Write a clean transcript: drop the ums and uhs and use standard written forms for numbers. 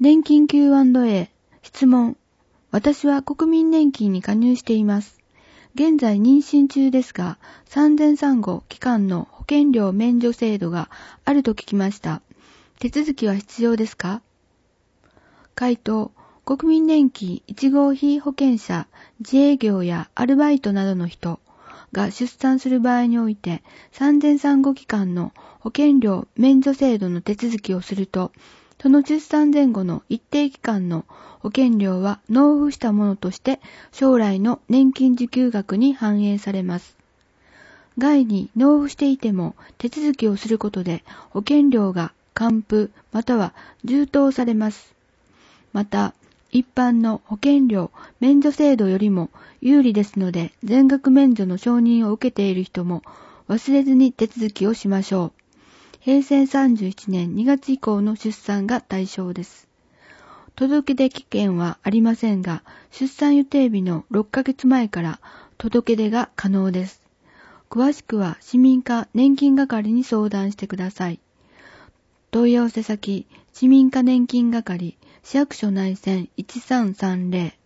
年金 Q&A 質問。私は国民年金に加入しています。現在妊娠中ですが、産前産後期間の保険料免除制度があると聞きました。手続きは必要ですか？回答。国民年金1号被保険者、自営業やアルバイトなどの人が出産する場合において、産前産後期間の保険料免除制度の手続きをすると、その出産前後の一定期間の保険料は納付したものとして将来の年金受給額に反映されます。外に納付していても手続きをすることで保険料が還付または充当されます。また、一般の保険料免除制度よりも有利ですので、全額免除の承認を受けている人も忘れずに手続きをしましょう。平成31年2月以降の出産が対象です。届出期限はありませんが、出産予定日の6ヶ月前から届出が可能です。詳しくは市民課年金係に相談してください。問い合わせ先、市民課年金係、市役所内線1330